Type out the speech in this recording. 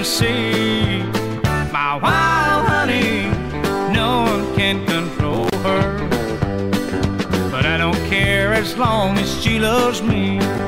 see. My wild honey, no one can control her, but I don't care as long as she loves me.